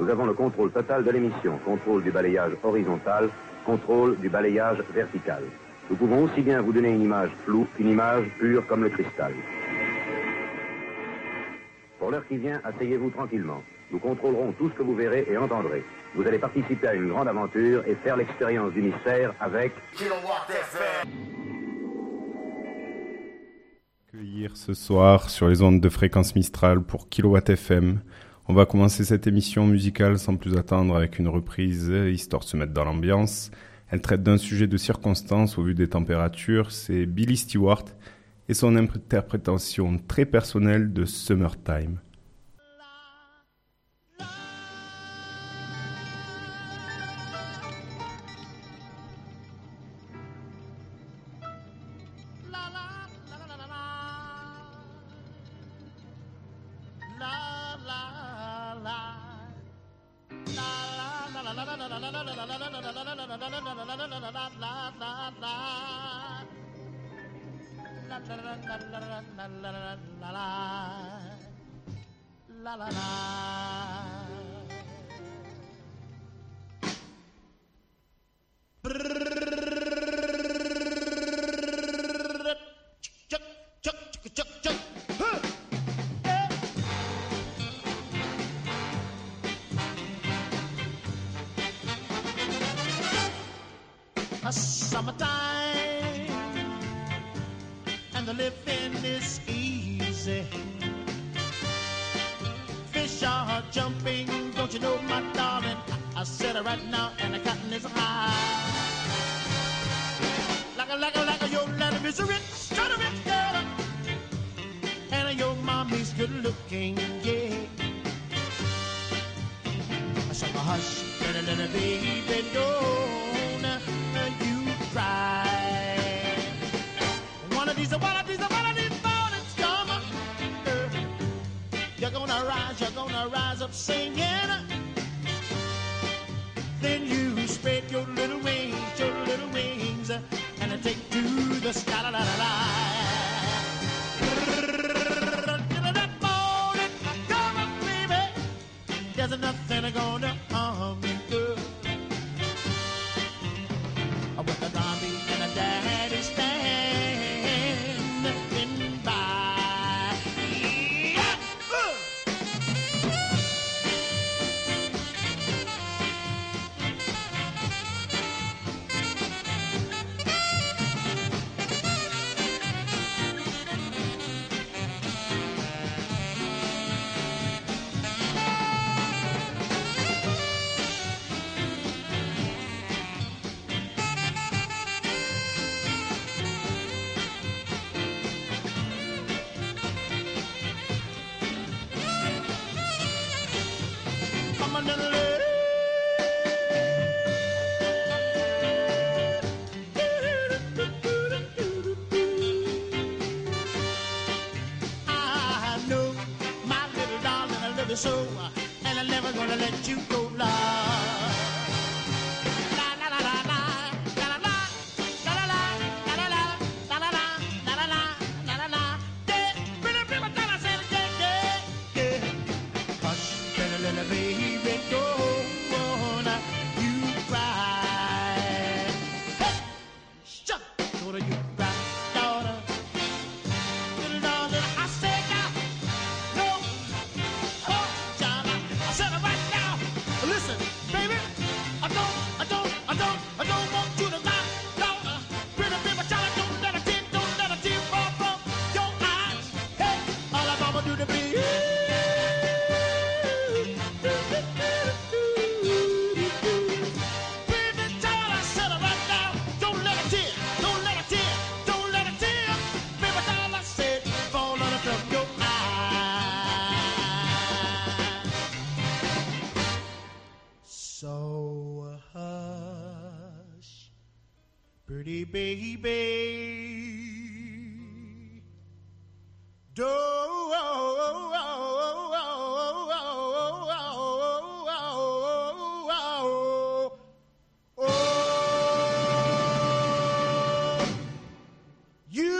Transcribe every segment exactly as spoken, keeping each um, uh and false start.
Nous avons le contrôle total de l'émission, contrôle du balayage horizontal, contrôle du balayage vertical. Nous pouvons aussi bien vous donner une image floue qu'une image pure comme le cristal. Pour l'heure qui vient, asseyez-vous tranquillement. Nous contrôlerons tout ce que vous verrez et entendrez. Vous allez participer à une grande aventure et faire l'expérience du mystère avec Kilowatt F M. Accueillir ce soir sur les ondes de fréquence Mistral pour Kilowatt F M. On va commencer cette émission musicale sans plus attendre avec une reprise, histoire de se mettre dans l'ambiance. Elle traite d'un sujet de circonstance au vu des températures. C'est Billy Stewart et son interprétation très personnelle de Summertime. Summertime and the living is easy. Fish are jumping, don't you know, my darling? I, I said it right now, and the cotton is high. Like a, like a, like a, your daddy is a rich, kind of rich girl, and your mommy's good looking, yeah. So hush, little, little baby, don't you cry. One of these, one of these, one of these mornings come, uh, you're gonna rise, you're gonna rise up singing. Then you spread your little wings, your little wings, and take to the sky. La, la, la, la. That morning, come on, baby. There's nothing gonna harm you, girl. With the zombie and a daddy standing by. Yeah. Uh. So, and I'm never gonna let you go, love. La la la la la, la la la, la la la, la la la, la la la, la la la, la la la. Yeah, pretty pretty much I said yeah, yeah, yeah. Hush, little little baby, don't you cry. Hey, shut, don't you cry, daughter. Little daughter, I said now. Listen, baby, I don't, I don't, I don't, I don't want you to lie. No, uh, pretty baby, child, don't let a tear, don't let a tear fall from your eyes. Hey, all I'm gonna do to be you. Baby, child, I said it right now. Don't let a tear, don't let a tear, don't let a tear. Baby, child, I said, fall on from your eyes. So hush, pretty baby, don't you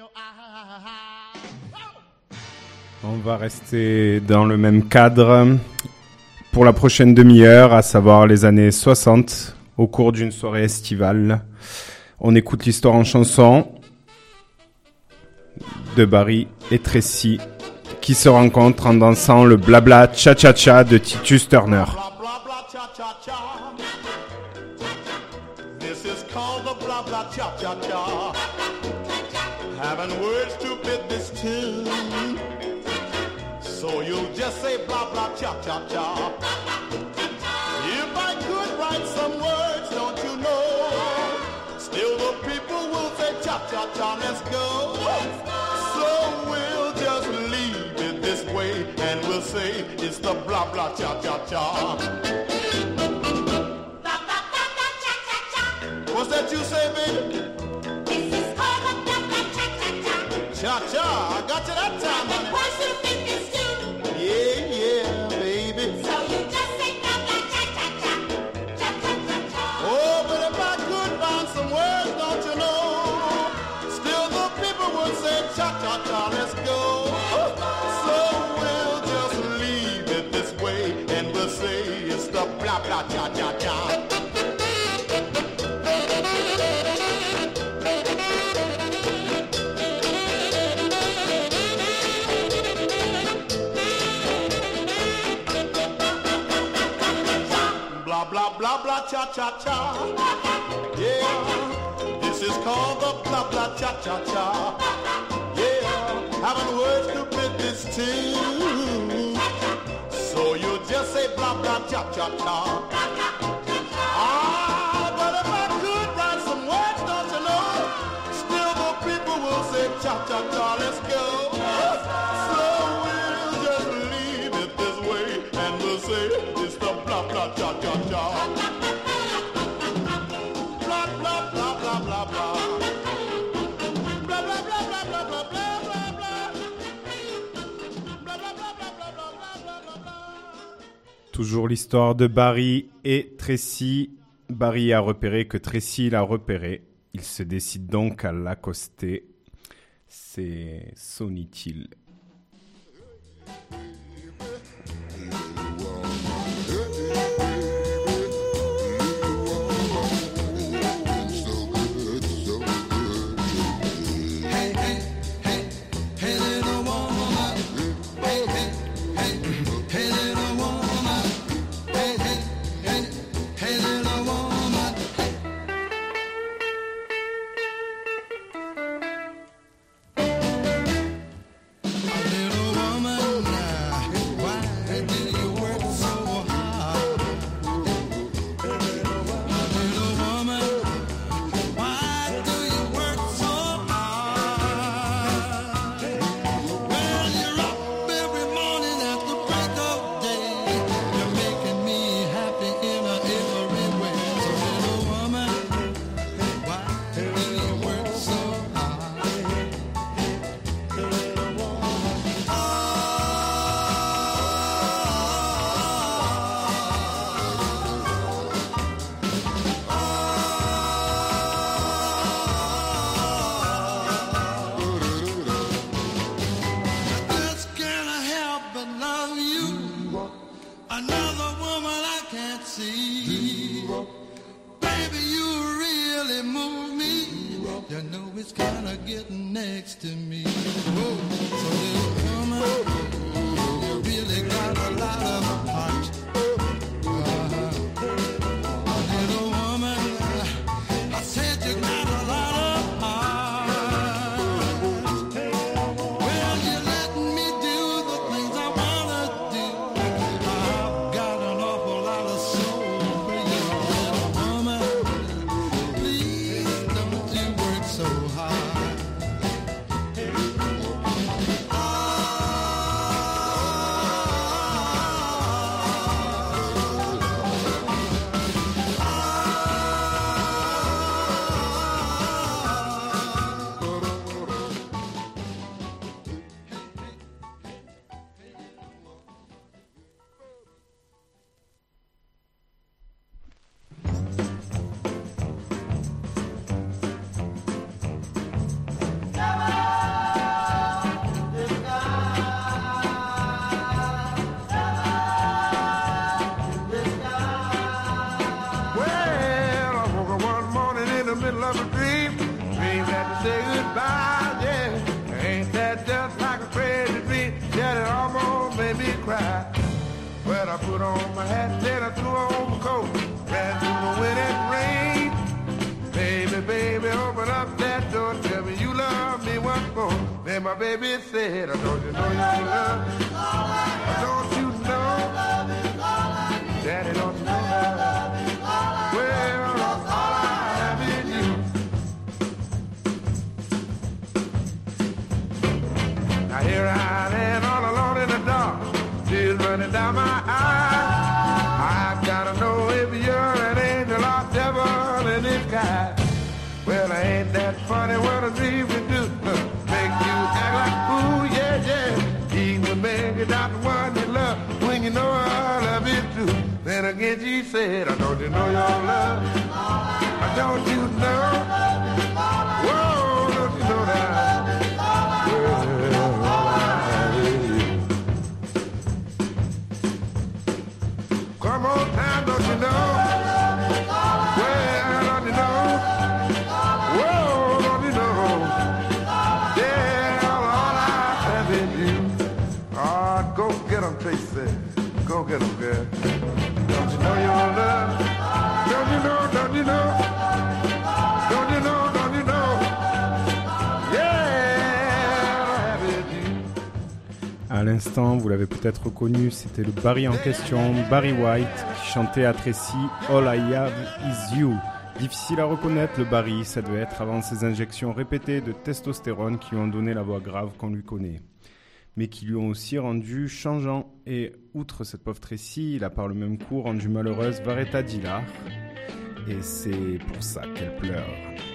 your eye. On va rester dans le même cadre pour la prochaine demi-heure, à savoir les années soixante, au cours d'une soirée estivale. On écoute l'histoire en chanson de Barry et Tracy qui se rencontrent en dansant le blabla cha-cha-cha de Titus Turner. Blah, blah, blah, cha, cha, cha. This is called the blah, blah, cha, cha, cha. Having words to fit this tune. So you'll just say blah, blah, cha, cha, cha. If I could write some words, don't you know? Still the people will say cha, cha, cha, let's go. So we'll just leave it this way and we'll say it's the blah, blah, cha, cha, cha. What's that you say, baby? This is called the blah blah cha cha cha. Cha cha, I got you that time, The honey. person think it's too. Yeah, yeah, baby. So you just say blah blah cha cha cha. Cha cha cha cha. Oh, but if I could find some words, don't you know? Still the people would say cha cha cha, let's go. So we'll just leave it this way and we'll say it's the blah blah cha cha cha. Blah blah blah blah cha cha cha. Yeah, this is called the blah blah cha cha cha. Yeah, having words to fit this tune. So you just say blah blah cha cha cha. Ah, but if I could write some words, don't you know? Still the people will say cha cha cha, let's go. So we'll just leave it this way and we'll say it's the blah blah cha cha cha. Blah blah blah blah blah blah. Blah blah blah blah blah blah blah blah blah. Blah blah blah blah blah blah blah blah blah. Toujours l'histoire de Barry et Tracy. Barry a repéré que Tracy l'a repéré. Il se décide donc à l'accoster. C'est Sonny Till. So high. Well, I put on my hat, then I threw on my coat, ran through the wind and rain. Baby, baby, open up that door, tell me you love me once more. Then my baby said, I don't you know you love me? I don't you know? Daddy, don't you know that? Well, all I have is you. Now here I am all alone in the dark, tears running down my eyes. I've gotta know if you're an angel or devil in disguise. Well, I ain't that funny what a dream can do. Make you act like fool, yeah, yeah. Even make it out the one you love when you know I love it too. Then again she said, I don't you know your love? I don't you know? Whoa, don't you know that? Well, all I have is you. Come on time, don't you know? Well, don't you know? Whoa, don't you know? Yeah, all I have is you. Oh, go get 'em, Tracy. Go get 'em, girl. Don't you know your love? Don't you know, don't you know? Don't you know, don't you know? Yeah, all I have is you. À l'instant, vous l'avez peut-être reconnu, c'était le Barry en question, Barry White, qui chantait à Tracy All I Have Is You. Difficile à reconnaître le Barry, ça devait être avant ses injections répétées de testostérone qui lui ont donné la voix grave qu'on lui connaît, mais qui lui ont aussi rendu changeant. Et outre cette pauvre Tracy, il a par le même coup rendu malheureuse Varetta Dillard, et c'est pour ça qu'elle pleure.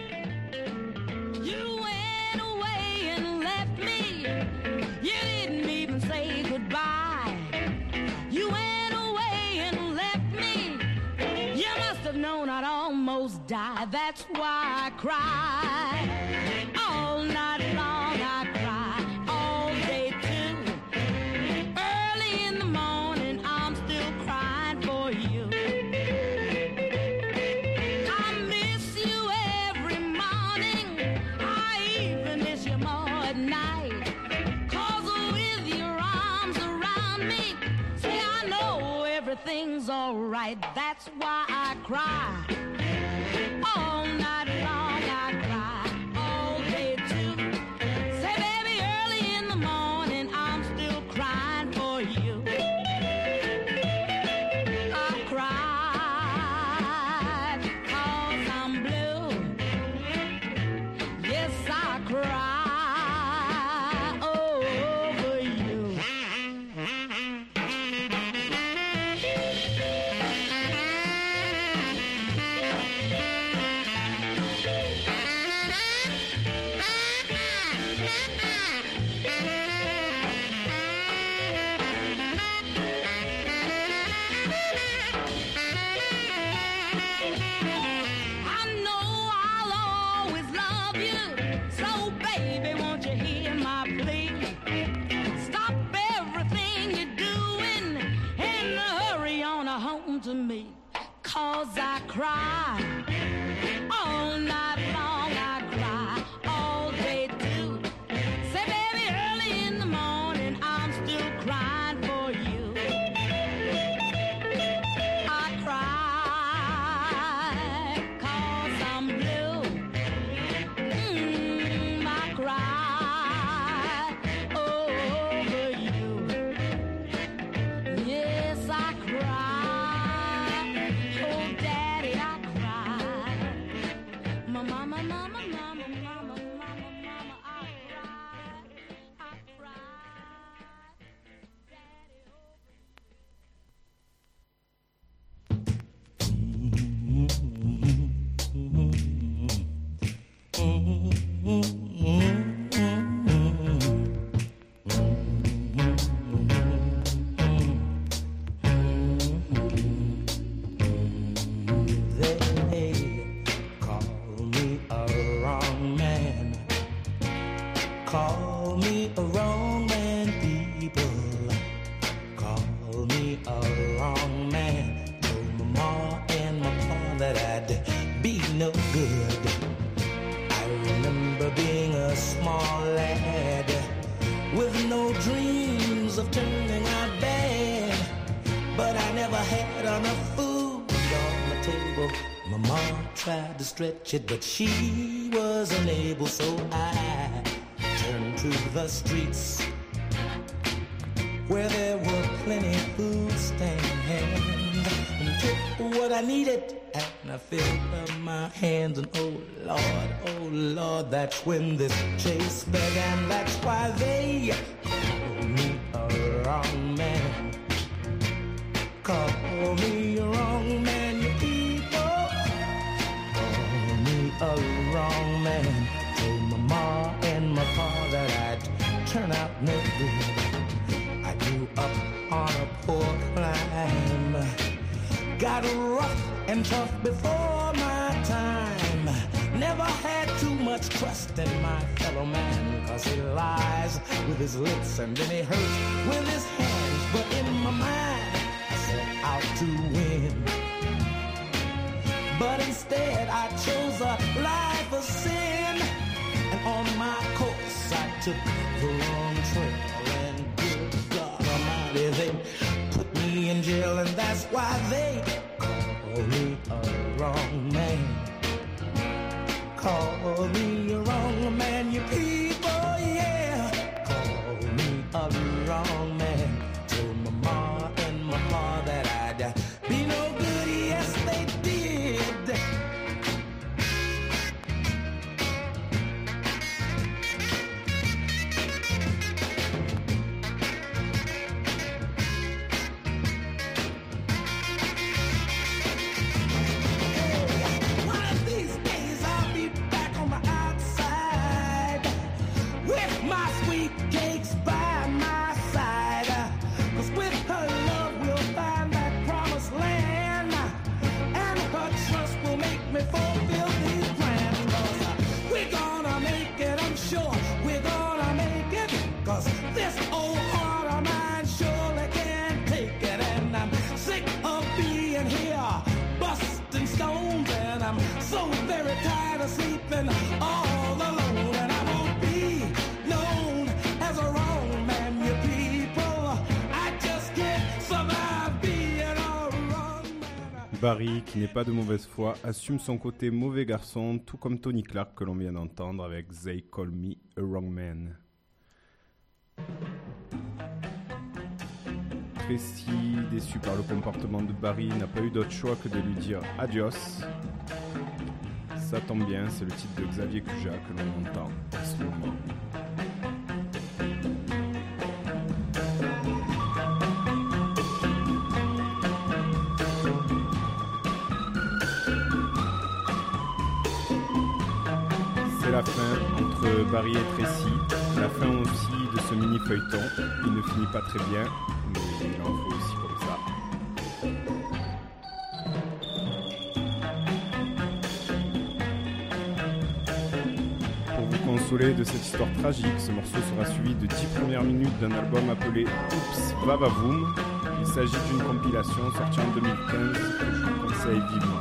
You went away and left me. You didn't even say goodbye. You went away and left me. You must have known I'd almost die. That's why I cry. All night long I cry. All day too. Early in the morning I'm still crying for you. I miss you every morning. I even miss you more at night. 'Cause with your arms around me, say I know everything's alright. That's why I cry. All night long I cry. All day too. Say baby, early in the morning I'm still crying for you. I cry 'cause I'm blue. Yes, I cry over you. I know I'll always love you. So baby, won't you hear my plea? Stop everything you're doing and hurry on home to me. 'Cause I cry. All night long I cry. All day too. Say baby, early in the morning I'm still crying for you. I cry 'cause I'm blue. Mm, I cry over you. Yes, I cry. Oh, Daddy, I cry. My mama, mama, mama, mama, mama, mama, I cry. I cry. Daddy, They call me a wrong man. Call me a wrong man, people. Call me a wrong man. Told my ma and my pa that I'd be no good. I remember being a small lad with no dreams of turning out bad. But tried to stretch it, but she was unable, so I turned to the streets where there were plenty food stands and took what I needed and I filled up my hands and oh Lord, oh Lord, that's when this chase began. That's why they call me a wrong man. Call me a wrong man, you people. Call me a wrong man. Told my ma and my pa that I'd turn out no good. I grew up on a poor climb. Got rough and tough before my time. Never had too much trust in my fellow man, cause he lies with his lips and then he hurts with his hands. But in my mind I set out to win, but instead I chose a life of sin. And on my course I took the wrong trail, and good God Almighty, they put me in jail. And that's why they call me a wrong man. Call me a wrong man, you people, yeah. Call me a wrong man. Told my ma and my pa that I'd be no good, yes they did. Barry, qui n'est pas de mauvaise foi, assume son côté mauvais garçon, tout comme Tony Clark que l'on vient d'entendre avec They Call Me a Wrong Man. Tracy, déçu par le comportement de Barry, n'a pas eu d'autre choix que de lui dire adios. Ça tombe bien, c'est le titre de Xavier Cuja que l'on entend en ce moment. C'est la fin entre Barry et Tracy, la fin aussi de ce mini-feuilleton. Il ne finit pas très bien, mais il en faut aussi comme ça. Pour vous consoler de cette histoire tragique, ce morceau sera suivi de dix premières minutes d'un album appelé Oops Vavavoom. Il s'agit d'une compilation sortie en deux mille quinze que je vous conseille vivement.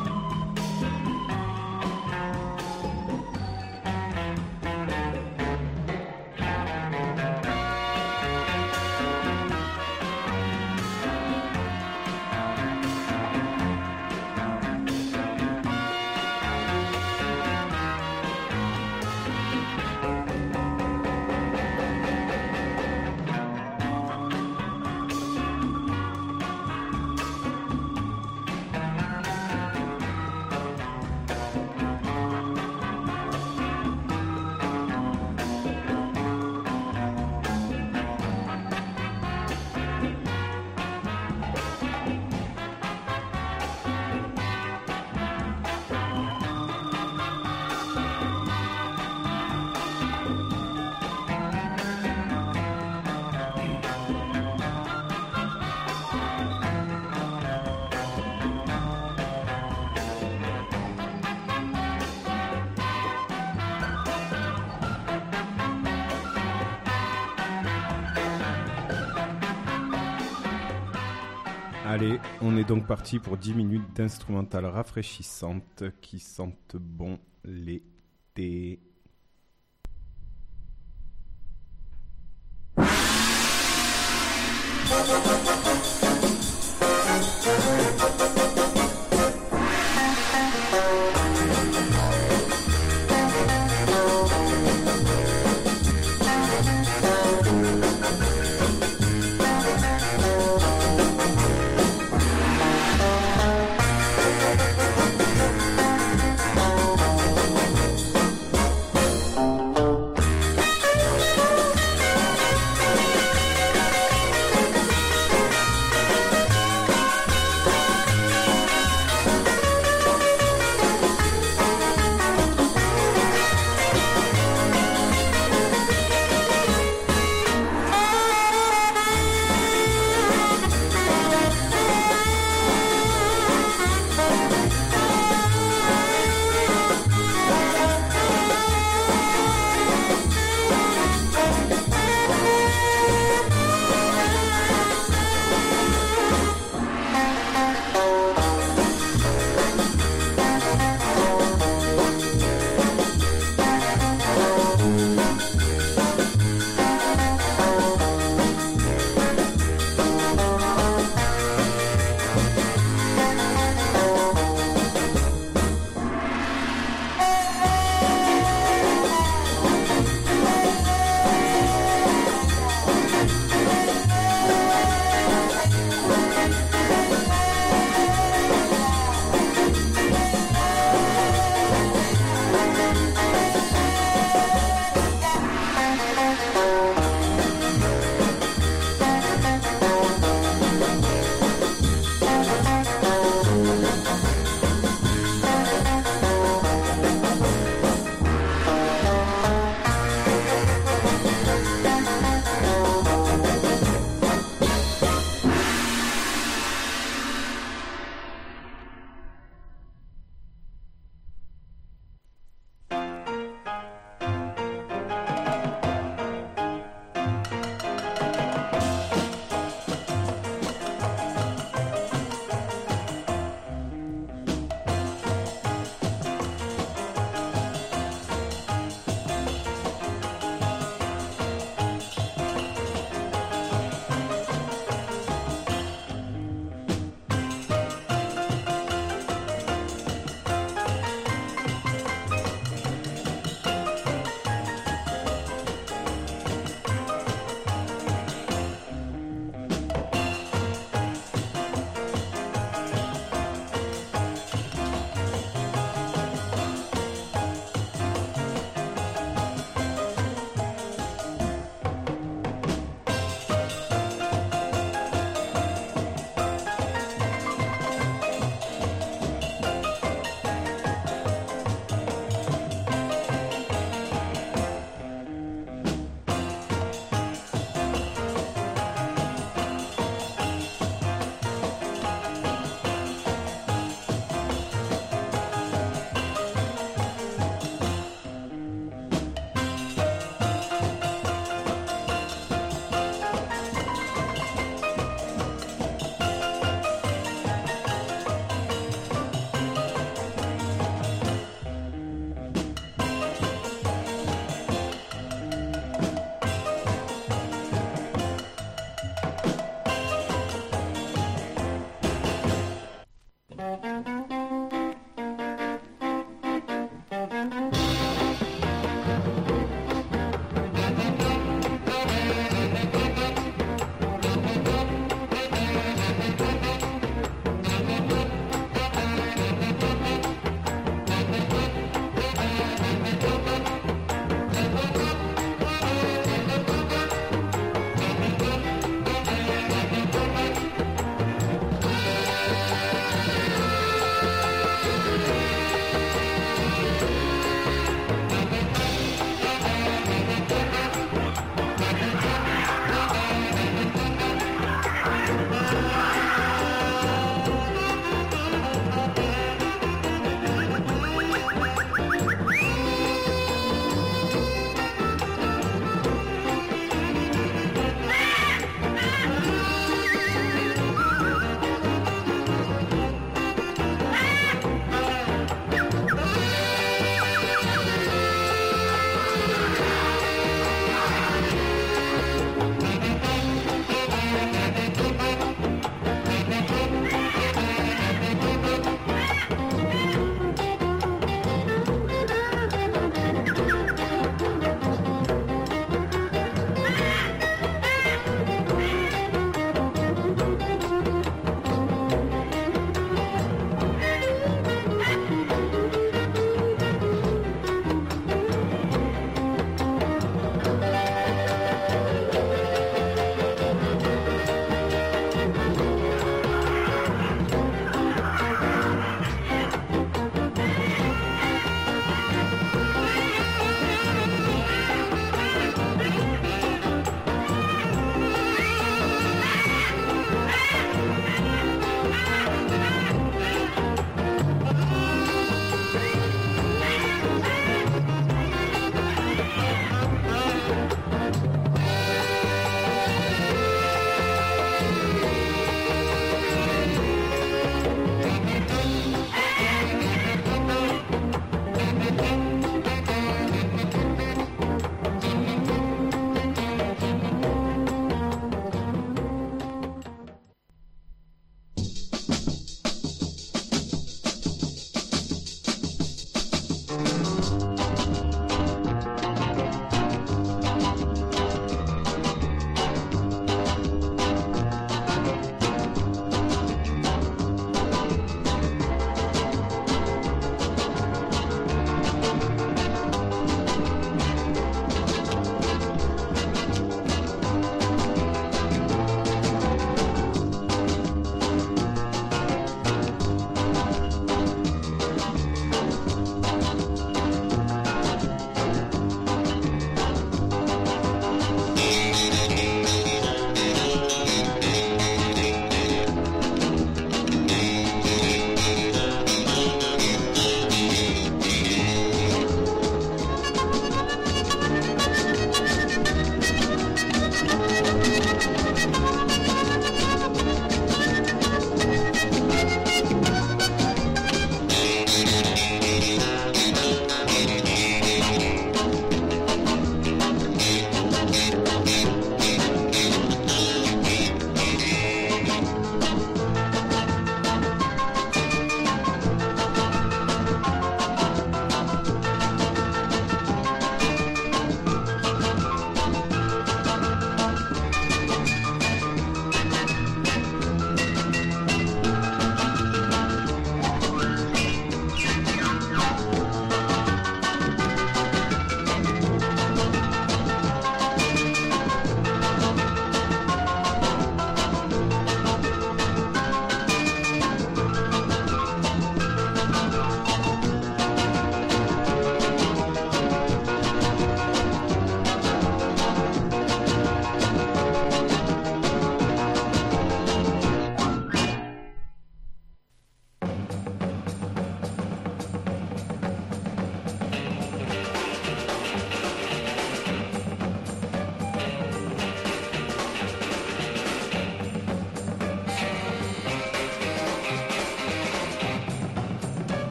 Allez, on est donc parti pour dix minutes d'instrumentales rafraîchissantes qui sentent bon l'été.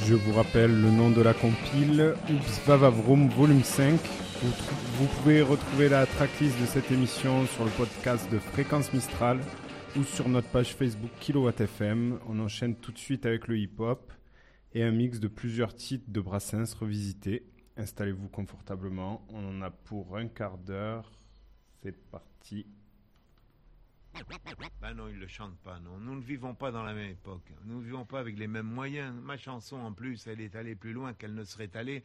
Je vous rappelle le nom de la compile, Oops Vava Vroom Volume cinq. Vous, trou- vous pouvez retrouver la tracklist de cette émission sur le podcast de Fréquence Mistral ou sur notre page Facebook Kilowatt F M. On enchaîne tout de suite avec le hip-hop et un mix de plusieurs titres de Brassens revisités. Installez-vous confortablement, on en a pour un quart d'heure. C'est parti. Ben non, ils le chantent pas, non. Nous ne vivons pas dans la même époque. Nous ne vivons pas avec les mêmes moyens. Ma chanson, en plus, elle est allée plus loin qu'elle ne serait allée.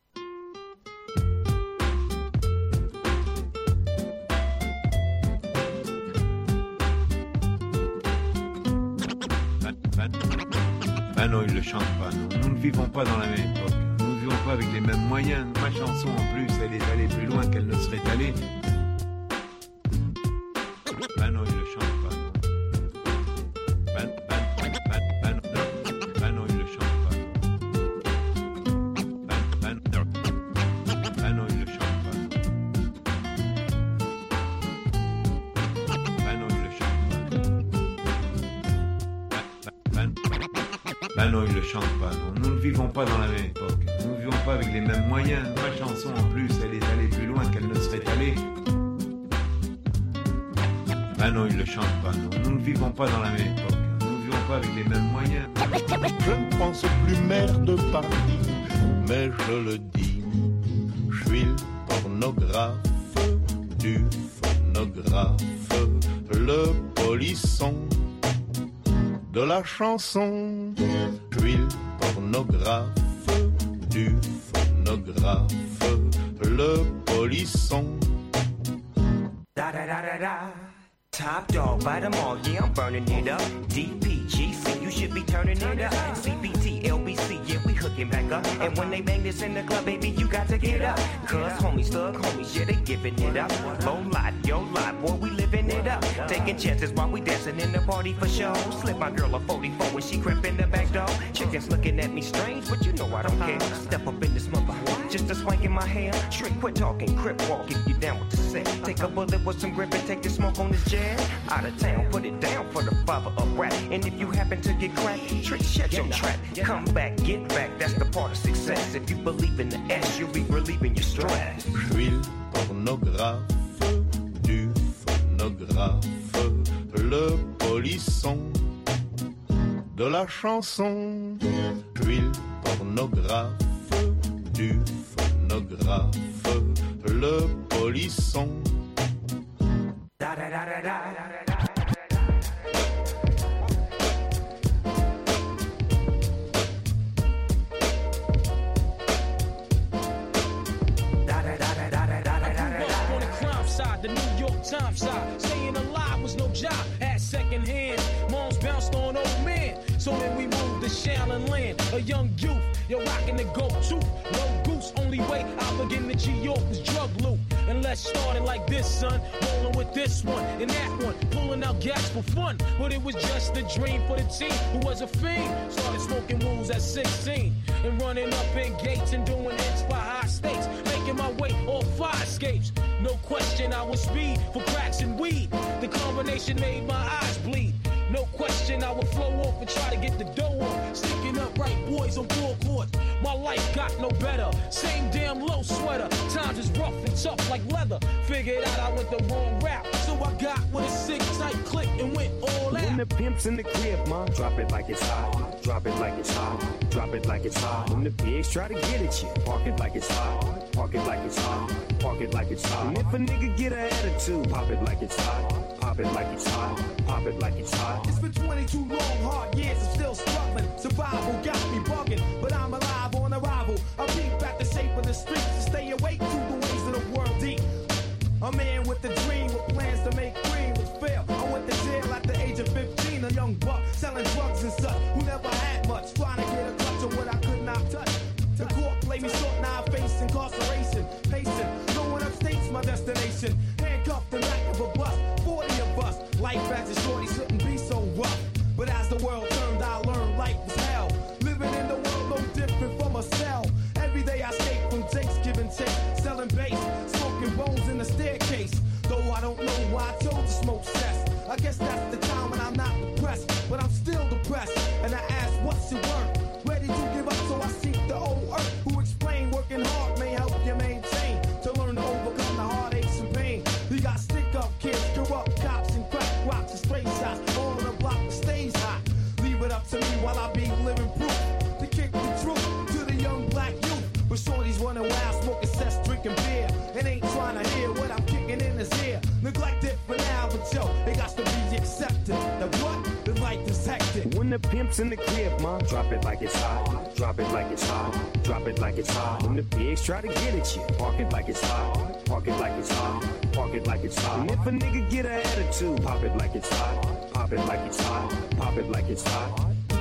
Ben, ben, ben non, ils le chantent pas, non. Nous ne vivons pas dans la même époque. Nous ne vivons pas avec les mêmes moyens. Ma chanson, en plus, elle est allée plus loin qu'elle ne serait allée. Ben non, il le chante pas, non. Ben, ben, ben, ben, non. Ben non, il le chante pas, non. Ben, ben, non. Ben non, il le chante pas, non. Ben non, il le chante pas, non. Ben, ben, ben non, il le chante pas, non. Nous ne vivons pas dans la même époque. Nous ne vivons pas avec les mêmes moyens. Ma chanson, en plus, elle est allée plus loin qu'elle ne serait allée. Ben non, ils le chantent pas, non. Nous ne vivons pas dans la même époque. Nous ne vivons pas avec les mêmes moyens. Je ne pense plus maire de Paris, mais je le dis. Je suis le pornographe du phonographe, le polisson de la chanson. Je suis le pornographe du phonographe, le polisson. Da da da da da. Top dog, bite them all, yeah, I'm burning it up. D P G C, you should be turning it up. C B T, L B C, yeah, we hooking back up. And when they bang this in the club, baby, you got to get up. Cause homies, thug homies, yeah, they giving it up. Low lot, yo lot, boy, we living it up. Taking chances while we dancing in the party for show. Slip my girl a forty-four when she crept in the back door. Chickens looking at me strange, but you know I don't care. Step up in this mother, just a swank in my hair. Trick, quit talking, crip walk, if you down with the set. Take a bullet with some grip and take the smoke on this jam. Out of town, put it down for the father of rap. And if you happen to get cracked, trick, shut your trap. Come back, get back, that's the part of success. If you believe in the S, you'll be relieving your stress. Je suis le pornographe du phonographe, le polisson de la chanson. Je suis le pornographe du phonographe, le polisson. Da da da da da da da. The New York Times side, staying alive was no job, had second hand. Moms bounced on old men, so then we moved to Shaolin Land. A young youth, you're rocking the go-to, low goose. Only way I begin to G York was drug loot. And let's start it like this, son. Rolling with this one and that one, pulling out gas for fun. But it was just a dream for the team who was a fiend. Started smoking wools at sixteen and running up in gates and doing hits for high stakes, making my way off fire escapes. No question I was speed for cracks and weed. The combination made my eyes bleed. No question I would flow off and try to get the dough off. Sticking up right boys on four courts. My life got no better. Same damn low sweater. Times is rough and tough like leather. Figured out I went the wrong route. So I got with a sick tight click and went all out. When the pimp's in the crib, ma, drop it like it's hot. Drop it like it's hot. Drop it like it's hot. When the pigs try to get at you, park it like it's hot. Park it like it's hot. Park it like it's hot. And if a nigga get an attitude, pop it like it's hot. Pop it like it's hot. Pop it like it's hot. It's been twenty-two long, hard years, I'm still struggling. Survival got me bugging, but I'm alive on arrival. I peep back the shape of the streets to stay awake to the ways of the world deep. A man with a dream, with plans to make green was fail. I went to jail at the age of fifteen, a young buck selling drugs and such, who never had much, trying to get a clutch of what I could not touch. The court played me short, now I face incarceration. Pacing, going upstate's my destination. Handcuffed in back of a bus, forty of us. Life as a shorty shouldn't be so rough. But as the world turned, I learned life was hell. Living in the world no different from a cell. Every day I escape from Jake's giving chase, selling bass, smoking bones in the staircase. Though I don't know why I chose to smoke cess. I guess that's the time when I'm not depressed, but I'm still depressed. And I ask, what's your worth? Ready to give up neglect it for now, but yo, it got to be accepted. That what? The life is hectic. When the pimp's in the crib, ma, drop it like it's hot. Drop it like it's hot. Drop it like it's hot. When the pigs try to get at you, park it like it's hot. Park it like it's hot. Park it like it's hot. And if a nigga get an attitude, pop it like it's hot. Pop it like it's hot. Pop it like it's hot.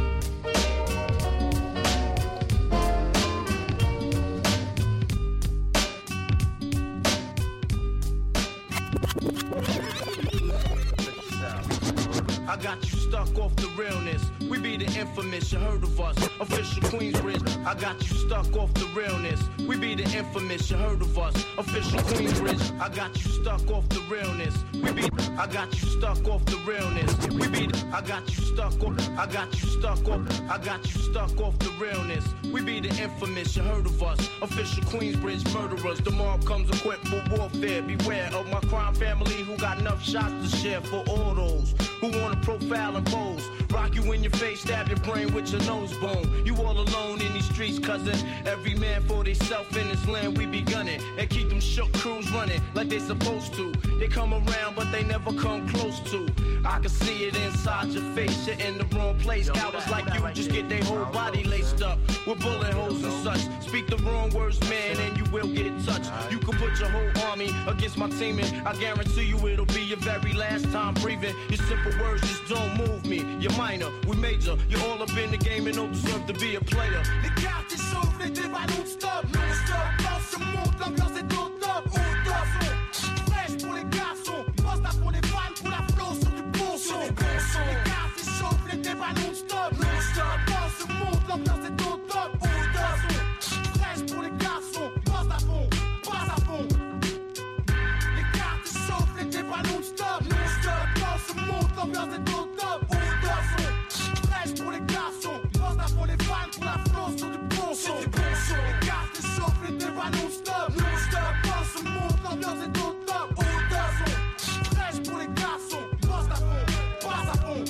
I got you stuck off the realness. We be the infamous, you heard of us. Official Queensbridge. I got you stuck off the realness. We be the infamous, you heard of us. Official Queensbridge. I got you stuck off the realness. We be. I got you stuck off the realness. We be. The, I got you stuck off. I got you stuck off. I got you stuck off the realness. We be the infamous, you heard of us. Official Queensbridge murderers. The mob comes equipped for warfare. Beware of my crime family who got enough shots to share for all those who wanna profile and pose. Rock you in your face, stab your brain with your nose bone. You all alone in these streets, cousin. Every man for theyself in this land, we be gunning. And keep them shook crews running like they supposed to. They come around, but they never come close to. I can see it inside your face, you're in the wrong place. Cowards like you just get their whole body laced up with bullet holes and such. Speak the wrong words, man, and you will get touched. You can put your whole army against my team, and I guarantee you it'll be your very last time breathing. Your simple words just don't move me. You're minor, we major. You're all up in the game and don't deserve to be a player. Les cartes chauffent, les débats non-stop, non-stop. Quand se monte, l'ambiance est au top. Au top, fraîche pour les garçons. Posta pour les fans, pour la flow sur du bon son. Les cartes chauffent, les débats non-stop, non-stop. Quand se monte, l'ambiance est au top. Au top, fraîche pour les garçons. Posta fond, passe à fond. Les cartes chauffent, les débats non-stop, non-stop. Quand se monte, l'ambiance est au top. Au top, fraîche pour les garçons. Posta pour les fans, pour la flow sur du bon son. Les cartes chauffent, les débats non-stop, non-stop. Quand se monte, l'ambiance est au top. Au top, fraîche pour les garçons. Posta fond, passe à fond.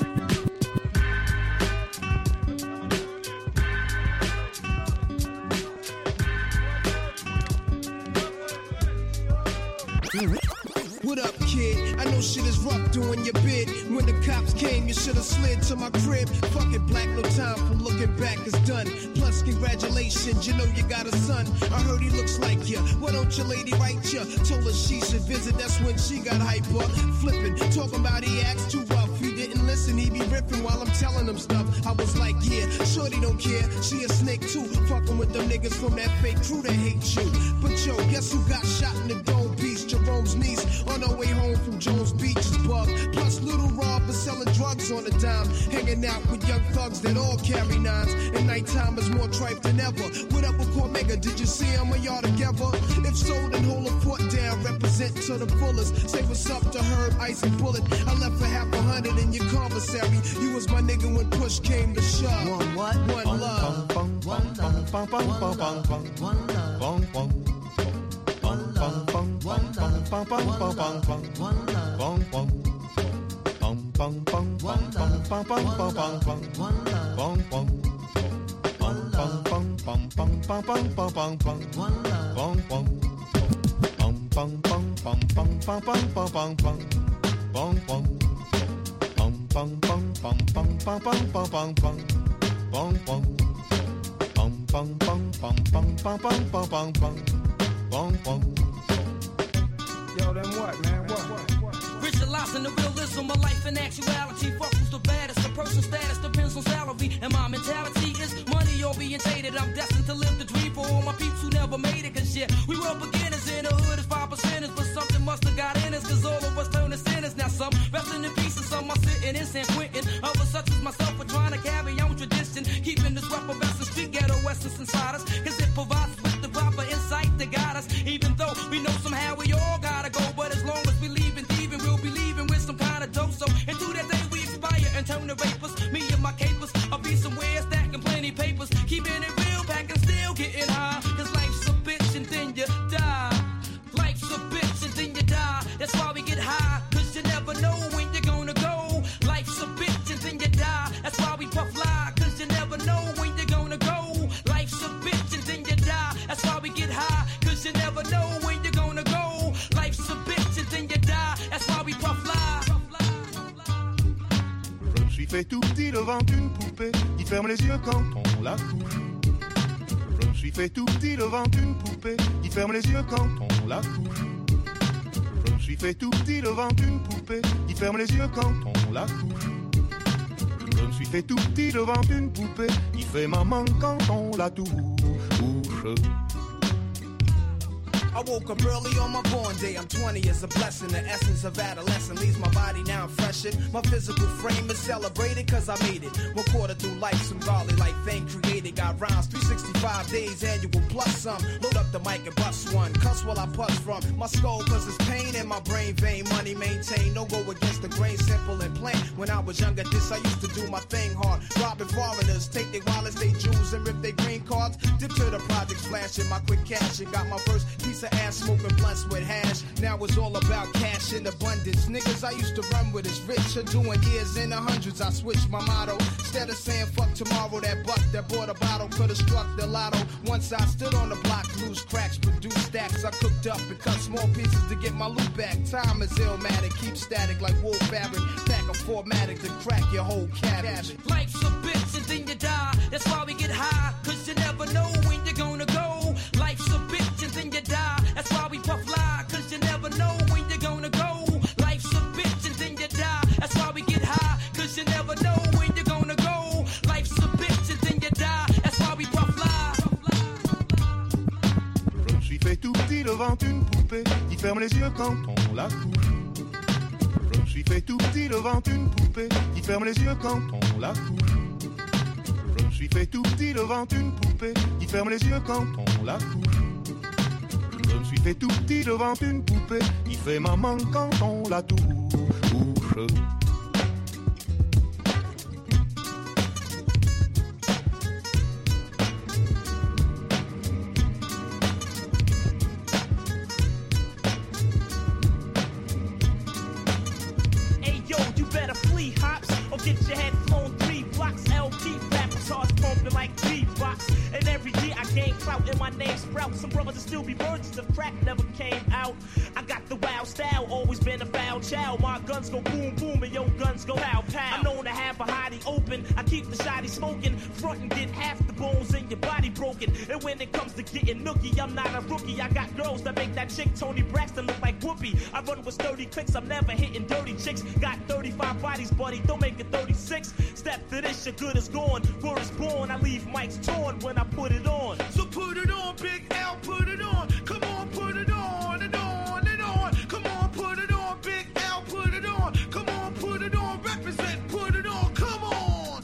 What up, kid? I know shit is rough doing your bid. When the cops came, you should've slid to my crib. Fuck it, black, no time for looking back, it's done. Plus, congratulations, you know you got a son. I heard he looks like you. Why don't your lady write you? Told her she should visit, that's when she got hyper. Flipping, talking about he acts too rough. He didn't listen, he be ripping while I'm telling him stuff. I was like, yeah, shorty don't care. She a snake too. Fucking with them niggas from that fake crew that hate you. But yo, guess who got shot in the dome piece? Jerome's niece. On her way home from Jones Beach is bug. Plus Little Rob is selling drugs on the dime. Hanging out with young thugs that all carry nines. And nighttime is more tripe than ever. What up with Cormega? Did you see him or y'all together? If so, then hold a fort down. Represent to the fullest. Say what's up to Herb, Ice and Bullet. I left for half a hundred in your commissary. You was my nigga when push came to shove. One what? One love. One love. One love. One love. One love. One love. One love. One love. One love. One love. One love. One love. Yo, then what, man? What? Visualizing the realism of life in actuality. Fuck who's the baddest. The person's status depends on salary. And my mentality is money orientated. I'm destined to live the dream for all my peeps who never made it. Cause yeah, we were beginners in the hood as five percenters. But something must have got in us. Cause all of us turn to sinners. Now some resting in peace and some are sitting in San Quentin. Others such as myself are trying to carry on tradition. Keeping this rough of street ghetto essence inside us. Cause it provides us with the proper insight to guide us. Even though we know somehow we all gotta go. But as long as we leaving thieving, we'll be leaving with some kind of dope. So into that day we expire and turn to rapers. Me and my capers, I'll be somewhere stacking plenty papers. Keeping it real, packing still getting high. Cause life's a bitch and then you die. Life's a bitch and then you fait tout petit devant une poupée qui ferme les yeux quand on la couche. Je me suis fait tout petit devant une poupée qui ferme les yeux quand on la couche. Je me suis fait tout petit devant une poupée qui ferme les yeux quand on la couche. Je me suis fait tout petit devant une poupée qui fait maman quand on la touche. I woke up early on my born day. I'm twenty is a blessing. The essence of adolescence leaves my body now I'm freshened. My physical frame is celebrated cause I made it. One quarter through life, some godly like thing created. Got rhymes, three sixty-five days annual plus some. Load up the mic and bust one. Cuss while I puss from my skull cause it's pain in my brain vein. Money maintained, no go against the grain, simple and plain. When I was younger, this I used to do my thing hard. Robbing foreigners, take their wallets, they jewels and rip their green cards. Dip to the projects, flashing my quick cash and got my first piece of ass smoking blunts with hash. Now it's all about cash in abundance. Niggas I used to run with is rich. Are doing years in the hundreds. I switched my motto. Instead of saying fuck tomorrow, that buck that bought a bottle could have struck the lotto. Once I stood on the block, loose cracks, produced stacks. I cooked up and cut small pieces to get my loot back. Time is illmatic, keep static like wool fabric. Pack a formatic to crack your whole cabbage. Life's a bitch and then you die. That's why we get high, cause you never know when you're gonna go. Life's a bitch and then you die. That's why we puff lie, cause you never know when you're gonna go. Life's a bitch and then you die. That's why we get high, cause you never know when you're gonna go. Life's a bitch and then you die. That's why we puff lie. Je me suis fait tout petit devant une poupée qui ferme les yeux quand on la couche. Je me suis fait tout petit devant une poupée qui ferme les yeux quand on la couche. Je me suis fait tout petit devant une poupée qui ferme les yeux quand on la couche. Je me suis fait tout petit devant une poupée qui fait maman quand on la touche. Hey yo, you better flee hops or get your head flown three blocks. L P rappers hearts pumping like beatbox. And every year I gain clout and my name sprout. Some brothers will still be virgins if crack never came out. I got the wild style, always been a foul child. My guns go boom boom and your guns go pow pow. I'm known to have a hottie open. I keep the shotty smoking. Front and get half the bones in your body broken. And when it comes to getting nookie, I'm not a rookie. I got girls that make that chick Tony Braxton look like Whoopi. I run with thirty clicks, I'm never hitting dirty chicks. Got thirty-five bodies, buddy, don't make it thirty-six. Step to this, your good is gone. Word is born, I leave mics torn when I put it on. So put it on, Big L, put it on. Come on, put it on and on and on. Come on, put it on, Big L, put it on. Come on, put it on, represent, put it on. Come on.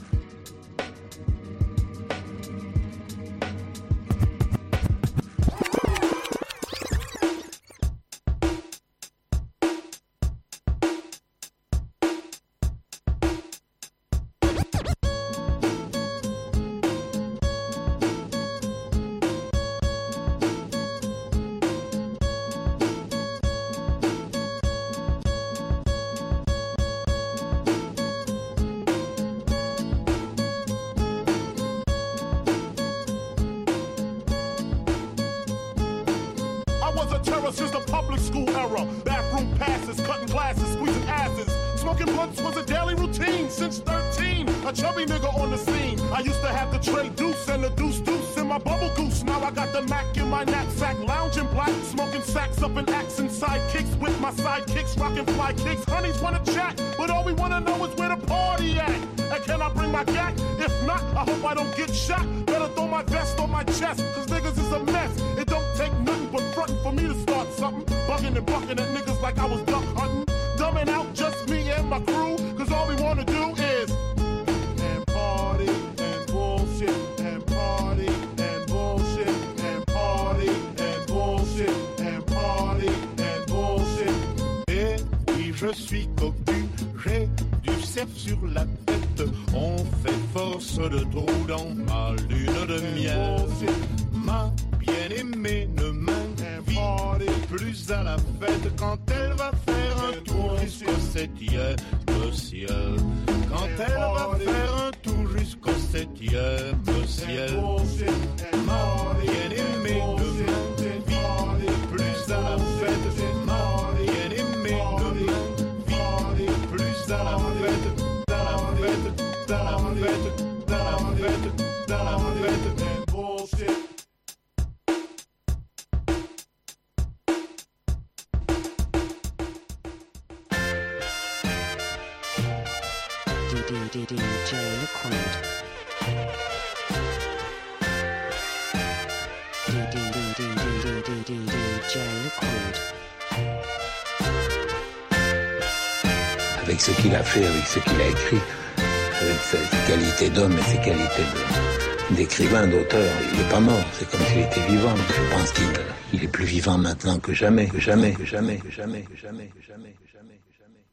Since the public school era, bathroom passes, cutting glasses, squeezing asses. Smoking blunts was a daily routine since thirteen. A chubby nigga on the scene. I used to have the tray deuce and the deuce deuce in my bubble goose. Now I got the Mac in my knapsack, lounging black, smoking sacks up in accent sidekicks with my sidekicks, rocking fly kicks. Honeys wanna chat, but all we wanna know is where the party at. And can I bring my gat? If not, I hope I don't get shot. Better throw my vest on my chest, cause niggas is a mess. It don't take nothing but frontin' for me to start something. Bugging and bucking at niggas like I was duck hunting. Dumbing out just me and my crew, cause all we wanna do is and party and bullshit and party and bullshit and party and bullshit and party and bullshit. Et oui, je suis cocu, j'ai du cerf sur la tête. On fait force de trou dans ma lune de miel. Ma bien-aimée ne m'invite plus à la fête quand elle va faire un tour jusqu'au septième ciel. Quand elle va faire un tour jusqu'au septième ciel. Ma bien-aimée ne m'invite plus à la fête. Ma bien-aimée ne m'invite plus à la fête. À la fête. Avec ce qu'il a fait, avec ce qu'il a écrit, avec ses qualités d'homme et ses qualités de, d'écrivain, d'auteur, il n'est pas mort, c'est comme s'il était vivant. Je pense qu'il il est plus vivant maintenant que jamais, que jamais, que jamais, que jamais, que jamais, que jamais, que jamais, que jamais.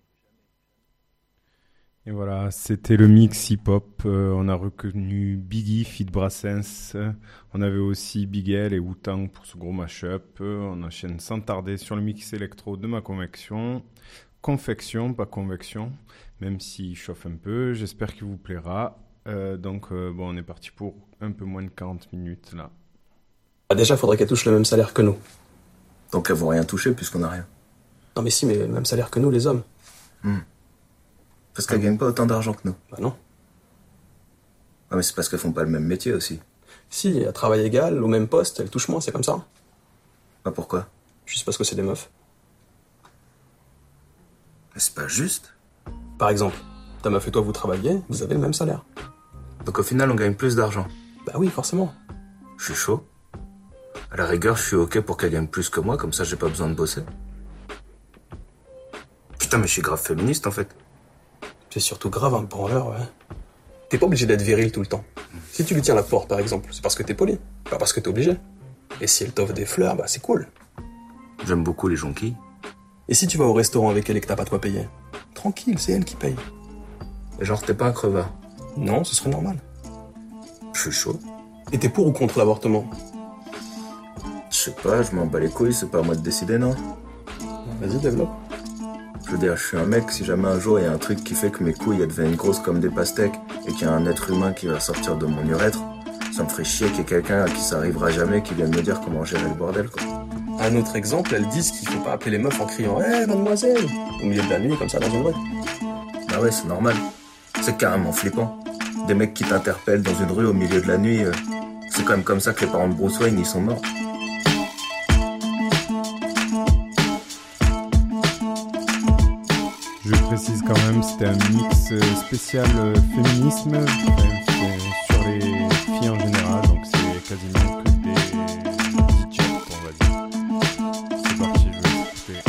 Et voilà, c'était le mix hip-hop. Euh, on a reconnu Biggie, feat. Brassens. On avait aussi Big L et Wu-Tang pour ce gros mash-up. Euh, on enchaîne sans tarder sur le mix électro de ma convection. Confection, pas convection, même s'il chauffe un peu. J'espère qu'il vous plaira. Euh, donc, euh, bon, on est parti pour un peu moins de quarante minutes, là. Ah, déjà, faudrait qu'elle touche le même salaire que nous. Donc elles vont rien toucher puisqu'on a rien. Non mais si, mais le même salaire que nous, les hommes. Hmm. Parce qu'elles gagnent pas autant d'argent que nous. Bah non. Ah mais c'est parce qu'elles font pas le même métier aussi. Si, à travail égal, au même poste, elles touchent moins, c'est comme ça. Bah pourquoi? Juste parce que c'est des meufs. Mais c'est pas juste. Par exemple, ta meuf et toi, vous travaillez, vous avez le même salaire. Donc au final, on gagne plus d'argent. Bah oui, forcément. Je suis chaud. À la rigueur, je suis ok pour qu'elle gagne plus que moi, comme ça j'ai pas besoin de bosser. Putain, mais je suis grave féministe en fait. C'est surtout grave un branleur, ouais. T'es pas obligé d'être viril tout le temps. Si tu lui tiens la porte, par exemple, c'est parce que t'es poli, pas parce que t'es obligé. Et si elle t'offre des fleurs, bah c'est cool. J'aime beaucoup les jonquilles. Et si tu vas au restaurant avec elle et que t'as pas de quoi payer? Tranquille, c'est elle qui paye. Et genre, t'es pas un crevard? Non, ce serait normal. Je suis chaud. Et t'es pour ou contre l'avortement? Je sais pas, je m'en bats les couilles, c'est pas à moi de décider, non? Vas-y, développe. Je veux dire, je suis un mec, si jamais un jour il y a un truc qui fait que mes couilles elles deviennent grosses comme des pastèques et qu'il y a un être humain qui va sortir de mon urètre, ça me ferait chier qu'il y ait quelqu'un à qui ça arrivera jamais qui vienne me dire comment gérer le bordel, quoi. Un autre exemple, elles disent qu'il faut pas appeler les meufs en criant « Hé, mademoiselle !» au milieu de la nuit, comme ça, dans une rue. Bah ouais, c'est normal. C'est carrément flippant. Des mecs qui t'interpellent dans une rue au milieu de la nuit, euh, c'est quand même comme ça que les parents de Bruce Wayne, ils sont morts. Je précise quand même, c'était un mix spécial féminisme, enfin, sur les filles en général, donc c'est quasiment que des idiotes, on va dire. C'est parti, je vais écouter.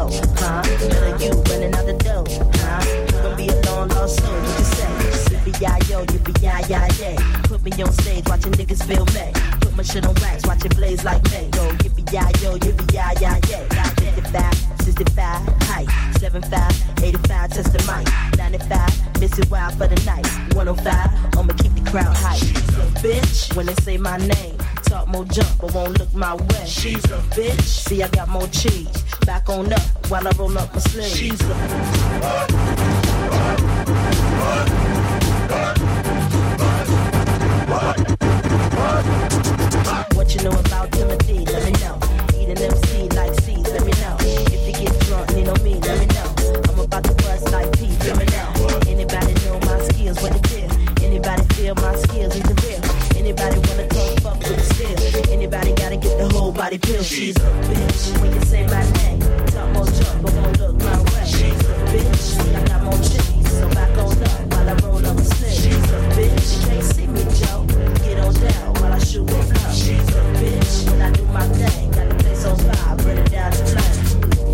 go, huh? Better you running out the door, huh? You gon' be a long lost soul, what you say? Yippee-yi-yo, yippee-yi-yi-yay. Put me on stage, watching niggas feel me. Put my shit on wax, watch it blaze like me. Go, yippee-yi-yo, yippee-yi-yi-yay. fifty-five, sixty-five, height. seventy-five, eighty-five, test the mic. ninety-five, miss it wild for the night. one oh five, I'ma keep the crowd hype. So, bitch, when they say my name, talk more jump, but won't look my way. She's a bitch. See, I got more cheese. Back on up while I roll up my sleeves. She's a what you know about Timothy? Let me know. Eat an M C like C's. Let me know. If you get drunk, you know me. Let me know. I'm about to bust like P. Let me know. Anybody know my skills? What it is? Anybody feel my skills? Is it real? Anybody wanna come fuck with the steel? Anybody gotta get the whole body pill? She's a bitch. When you say my name, talk more jump, but won't look my way. She's a bitch. See, I got more cheese, so back on up while I roll up a slim. She's a bitch. You can't see me, Joe. Get on down while I shoot it up. She's a bitch. When I do my thing, got the place on fire, burn it down to flame.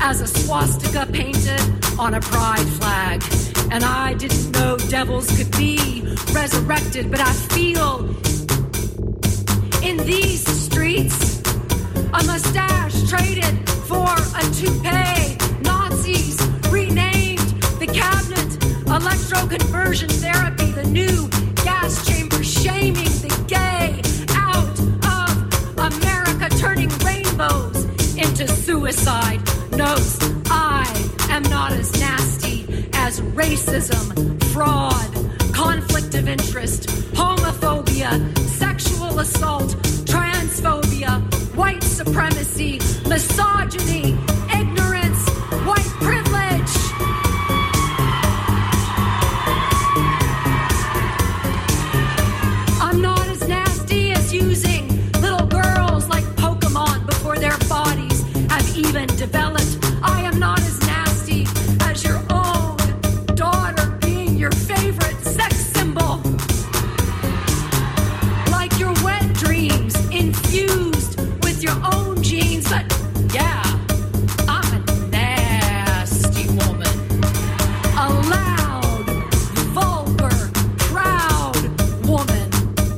as a swastika painted on a pride flag. And I didn't know devils could be resurrected, but I feel in these streets a mustache traded for a toupee. Nazis renamed the cabinet electroconversion therapy, the new gas chamber shaming the gay out of America, turning rainbows into suicide notes. I am not as nasty as racism, fraud, conflict of interest, homophobia, sexual assault, transphobia, white supremacy, misogyny, ignorance, white privilege. I'm not as nasty as using little girls like Pokemon before their bodies have even developed. I am not as nasty as your own daughter being your favorite sex symbol. Like your wet dreams infused with your own genes, but yeah, I'm a nasty woman. A loud, vulgar, proud woman.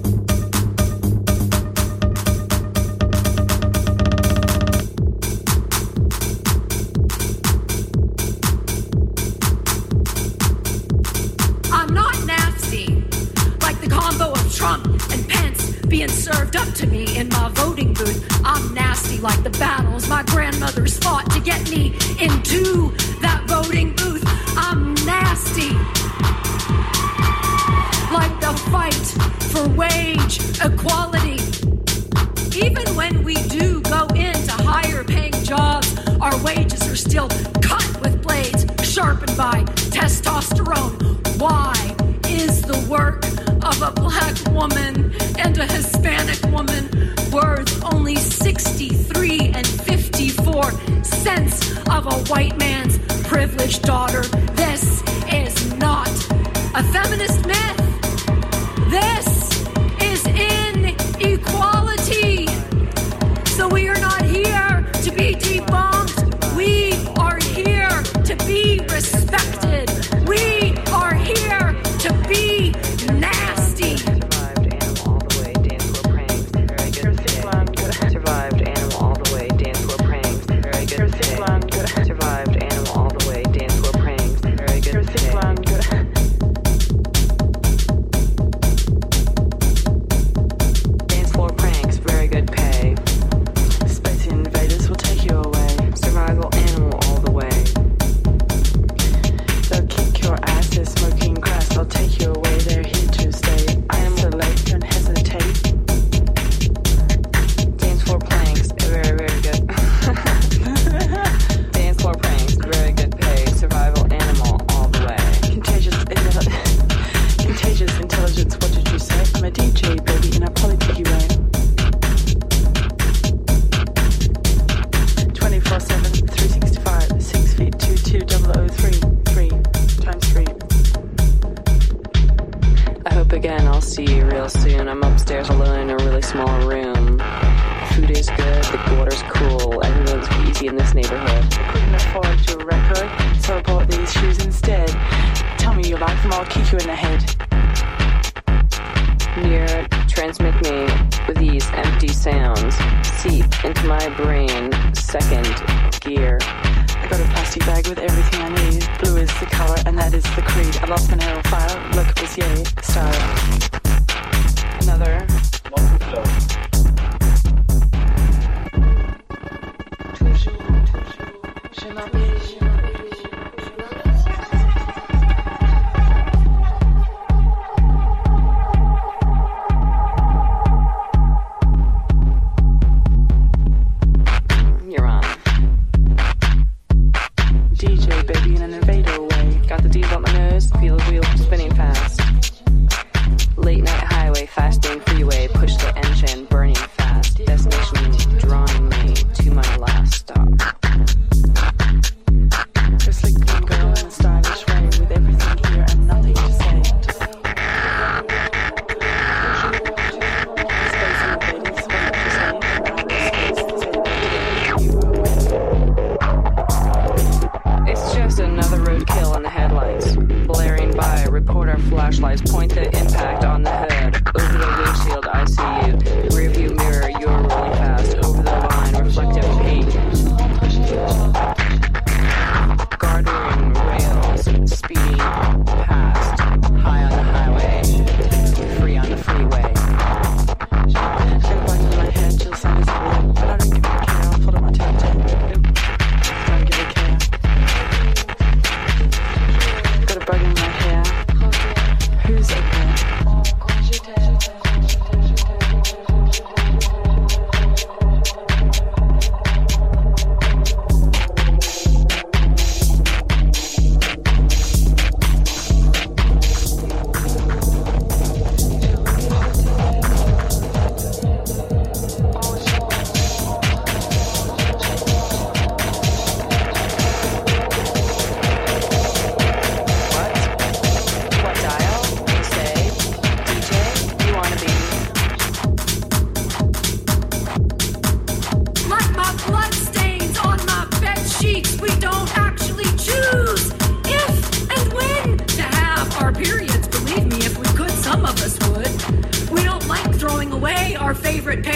I'm not nasty like the combo of Trump and Pence being served up to me in my voting booth. I'm nasty like the battles my grandmothers fought to get me into that voting booth. I'm nasty like the fight for wage equality. Even when we do go into higher paying jobs, our wages are still cut with blades sharpened by testosterone. Why is the work of a black woman and a Hispanic woman worth only sixty-three and fifty-four cents of a white man's privileged daughter? This is not a feminist myth. This is inequality. So we are not here to be debunked. We are here to be respected. We are here to be nasty. Survived animal all the way, dance floor pranks. Very good day. Survived animal all the way, dance floor pranks. Very good day. Survived animal all the way, dance floor pranks. Very good day. Dance floor pranks, very good pay. Space invaders will take you away. Survival animal all the way. They'll kick your asses, smoking grass. They'll take you away. They're here to stay. I am select, don't hesitate. Dance floor pranks, very, very good. Dance floor pranks, very good pay. Survival animal all the way. Contagious, intelli- contagious intelligence. What did you say? I'm a D J, baby, and I'll probably take you away. twenty-four seven, three sixty-five, six feet, two two double oh three, three times three. I hope again I'll see you real soon. I'm upstairs alone in a really small room. Food is good, the water's cool, everyone's easy in this neighborhood. I couldn't afford your record, so I bought these shoes instead. Tell me you like them, I'll kick you in the head. Near, transmit me with these empty sounds. Seep into my brain, second gear. I got a plastic bag with everything I need. Blue is the color, and that is the creed. I lost my nail file, look, it's yay, style. Another. Je m'appelle, je m'appelle. You're on. D J, baby, in an invader way. Got the D's on my nose, feel the wheel spinning fast. Late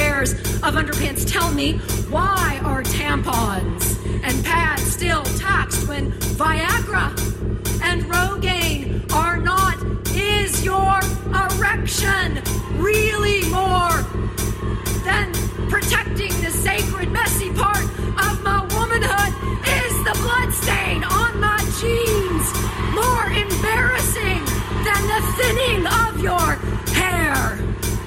pairs of underpants. Tell me, why are tampons and pads still taxed when Viagra and Rogaine are not? Is your erection really more than protecting the sacred, messy part of my womanhood? Is the bloodstain on my jeans more embarrassing than the thinning of your hair?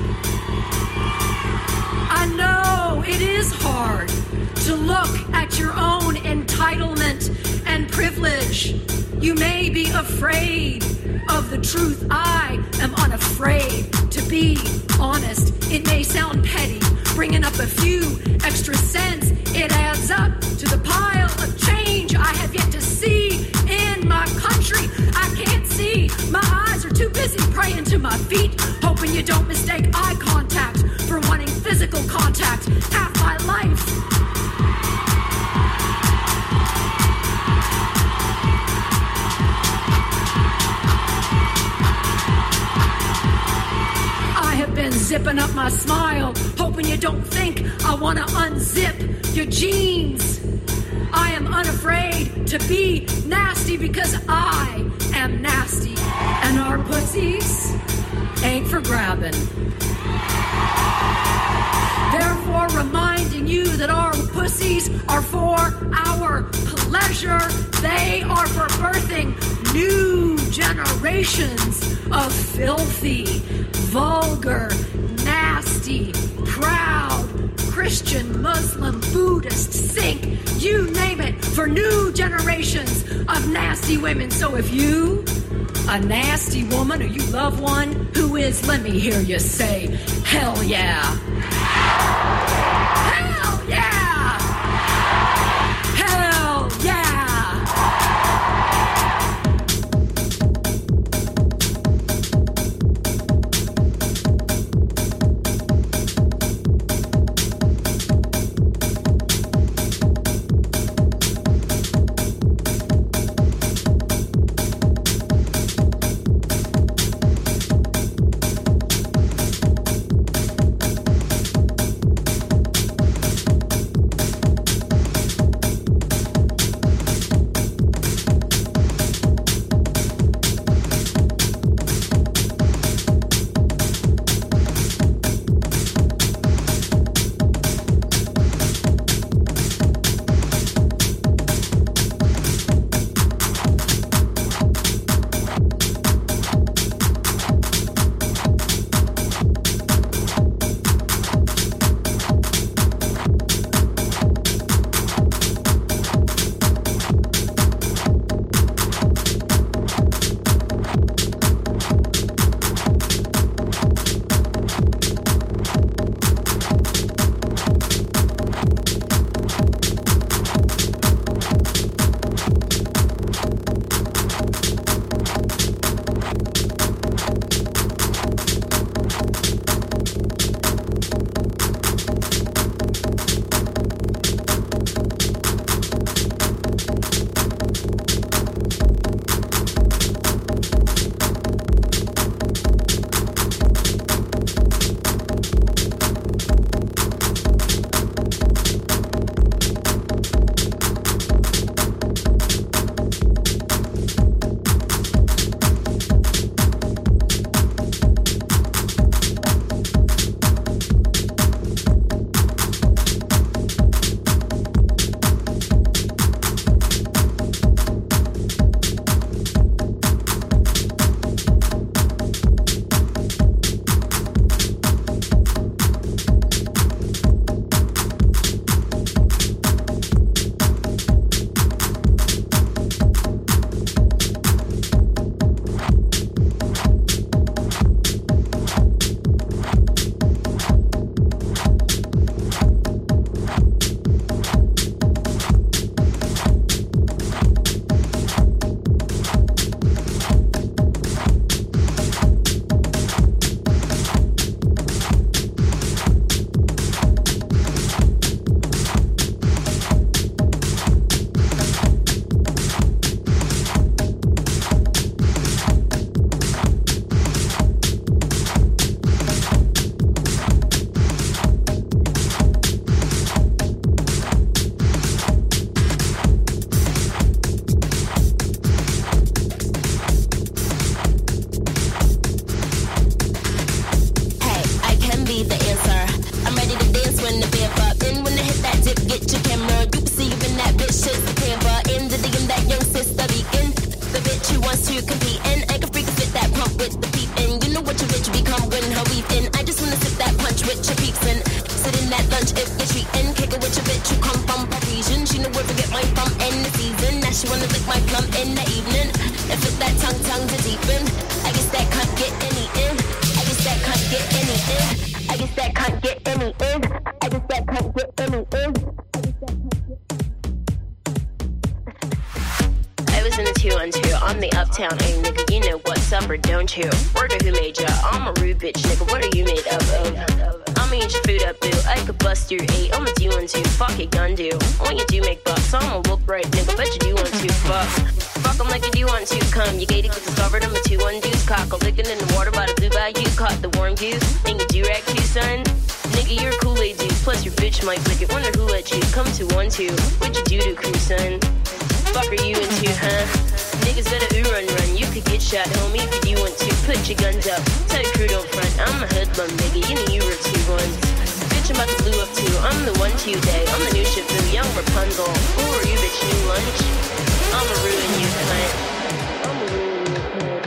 I know it is hard to look at your own entitlement and privilege. You may be afraid of the truth. I am unafraid to be honest. It may sound petty, bringing up a few extra cents. It adds up to the pile of change I have yet to see in my country. I can't see. My eyes are too busy praying to my feet, hoping you don't mistake eye contact for wanting physical contact. Half my life I have been zipping up my smile, hoping you don't think I want to unzip your jeans. I am unafraid to be nasty because I am nasty, and our pussies ain't for grabbing. Therefore, reminding you that our pussies are for our pleasure. They are for birthing new generations of filthy, vulgar, nasty, proud, Christian, Muslim, Buddhist, Sikh, you name it, for new generations of nasty women. So if you, a nasty woman, or you love one who is, let me hear you say, hell yeah. Hell yeah! Hell yeah! if you're treating. Kick it with your bitch, you come from Parisian. She know where to get my from in the season. Now she wanna lick my plum in the evening. And fit that tongue, tongue to deepen. I guess that can't get any in. I guess that can't get any in. I guess that can't get any in. I guess that can't get any in. I was in the two on two. I'm the uptown A nigga. You know what's up or don't you? Word of who made ya? I'm a rude bitch nigga. What are you made up of? I'ma eat your food up, boo. I could bust your eight. I'ma do one two. Fuck it, gun do. When you do make bucks, I'ma look right, nigga. Bet you do want to. Fuck. Fuck 'em like you do want to. Come, you gated get discovered. I'm a two one deuce. Cock a licking in the water by the blue bayou. Caught the warm goose. And you do rag too, son. Nigga, you're a Kool-Aid dude. Plus your bitch might lick it. Wonder who let you come to one two. What you do to crew, son? Fuck are you into, huh? Niggas better ooh run run. You could get shot, homie, if you want to. Put your guns up. Tell your crew don't front. I'm a hoodlum, nigga. You know you were two ones. Bitch, I'm about to blue up too. I'm the one to you day. I'm the new Shifu, young Rapunzel. Who are you, bitch? New lunch? I'ma ruin you, cunt. I'ma ruin you, cunt.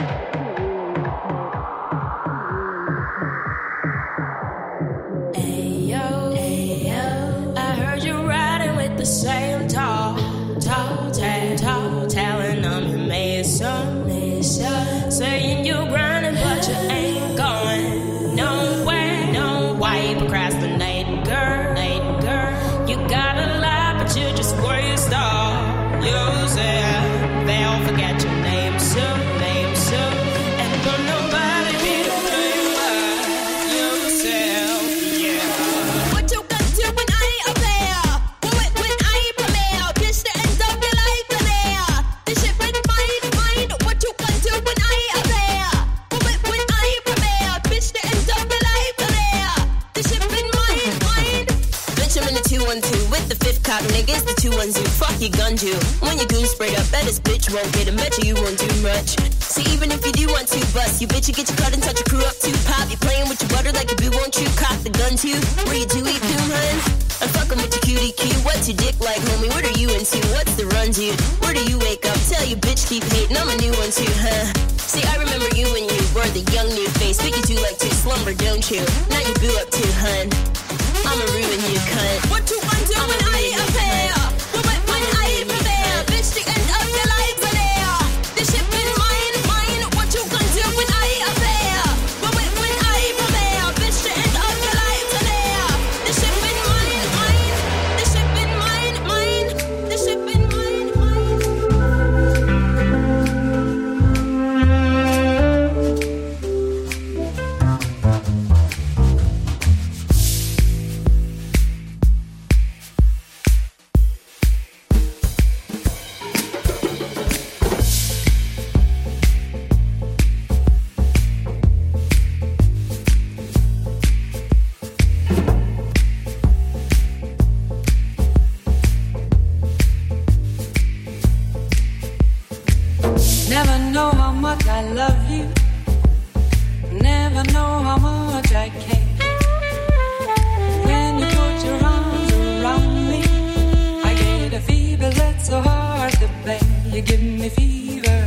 Ayo, ayo, I heard you riding with the same tall, tall, tall, tall, telling them you made some, made some, saying you grinding but you ain't going nowhere, no why you procrastinating, girl, girl, you got a lot but you just waste all yourself. They'll forget your name soon, name soon, and don't nobody be doing but yourself, yeah. What you gonna do when I ain't up there? When, when I ain't premiere? Bitch, the end of your life in there. This shit been mine, mine. What you gonna do when I ain't up there? When, when I ain't premiere? Bitch, the end of your life in there. This shit been mine, mine. Bitch, I'm in the two one two with the fifth cop, niggas. The two one two, fuck your gun you. When your goon sprayed up, bet this bitch won't get him. Bet you, you won't do much. See, even if you do want to bust, you bitch, you get your cut and touch your crew up too. Pop, you playing with your butter like a boo, won't you? Cock the gun too. Where you do eat coon, hun? I'm fucking with your cutie cue. What's your dick like, homie? What are you into? What's the run, dude? Where do you wake up? Tell your bitch keep hating. I'm a new one too, huh? See, I remember you when you were the young new face. But you do like to slumber, don't you? Now you boo up too, hun. I'ma ruin you, cunt. What you gonna do when I ain't up here? When, when I ain't prepared? Bitch, the end of your life in there. This shit been mine, mine. What you gonna do when I ain't up here? When, when, when I ain't prepared? Bitch, the end of your life in there. This shit been mine, mine. This shit been mine, mine. This shit been mine, Never know how much I love you. Never know how much I care. When you put your arms around me, I get a fever that's so hard to bear. You give me fever.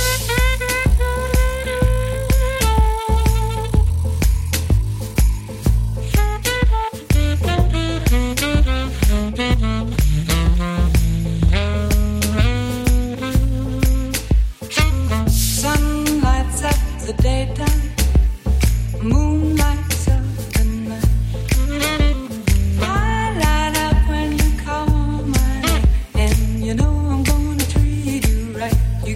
Sun lights up the daytime, moon lights up the night. I light up when you call my name, and you know I'm gonna treat you right. You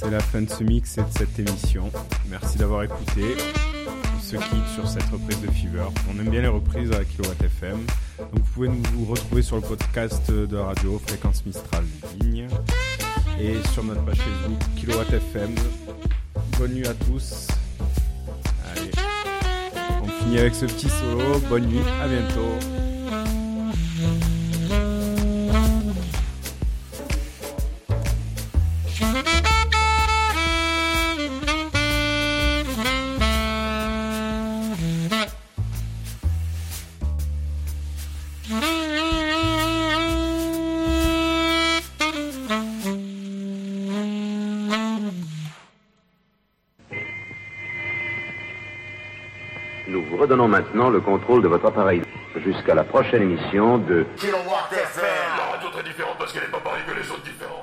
C'est la fin de ce mix et de cette émission. Merci d'avoir écouté. On se quitte sur cette reprise de Fever. On aime bien les reprises à Kilowatt F M. Donc vous pouvez nous retrouver sur le podcast de la radio Fréquence Mistral Vigne et sur notre page Facebook Kilowatt F M. Bonne nuit à tous. Allez, on finit avec ce petit solo. Bonne nuit, à bientôt. Nous vous redonnons maintenant le contrôle de votre appareil jusqu'à la prochaine émission de Kilowatt F M. La radio très différente parce qu'elle n'est pas pareille que les autres différents.